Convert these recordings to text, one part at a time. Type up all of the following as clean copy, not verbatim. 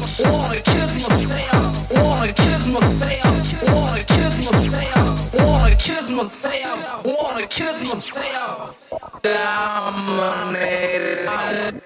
Wanna kiss myself. Wanna kiss myself. Wanna kiss myself. Wanna kiss myself. Wanna kiss myself. Dominated.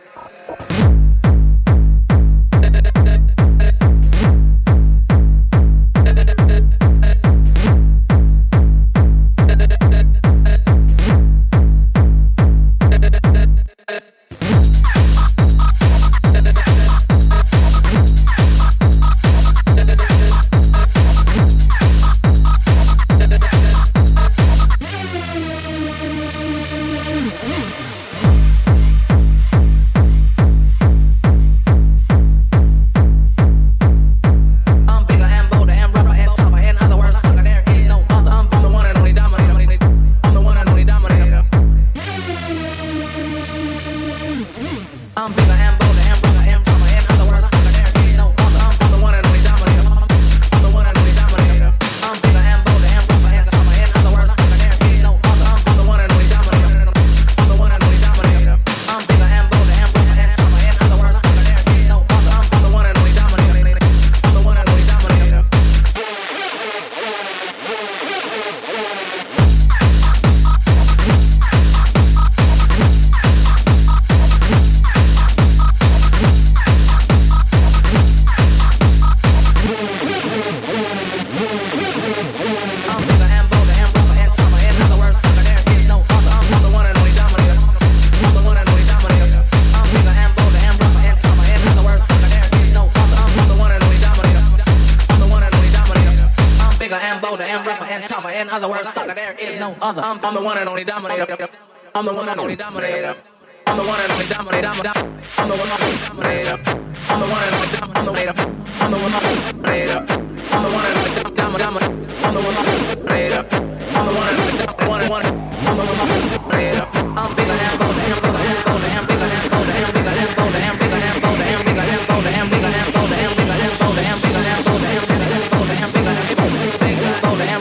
In other words, sucker, there is no other. I'm the one and only dominator. I'm the one and only dominator. I'm the one and only dominator. I'm the one and only dominator. I'm the one and only dominator. I'm the one and only dominator. I'm the one and only dominator. I'm the one and only dominator. I'm the one and only dominator. I'm the one and only dominator. I'm bigger and bolder and bigger and bolder and bigger and bolder and bigger and bolder and bigger and bolder and bigger and bolder and bigger and bolder and bigger and bolder and bigger and bolder and bigger and bolder and bigger and bolder and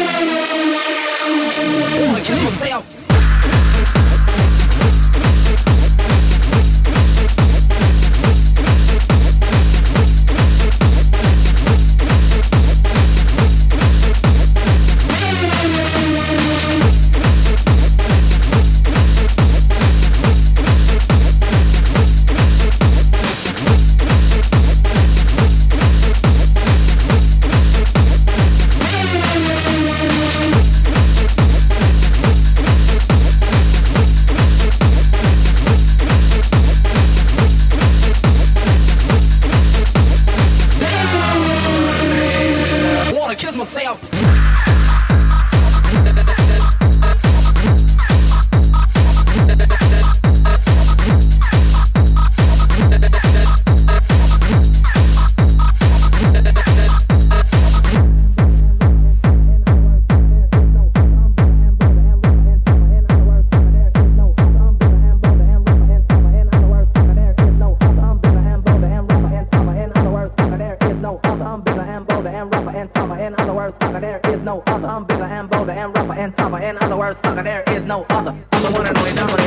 wanna kiss myself. Kiss myself. In other words, sucker, there is no other. I'm bigger and bolder and rougher and tougher. In other words, sucker, there is no other. I'm the one and only dominant.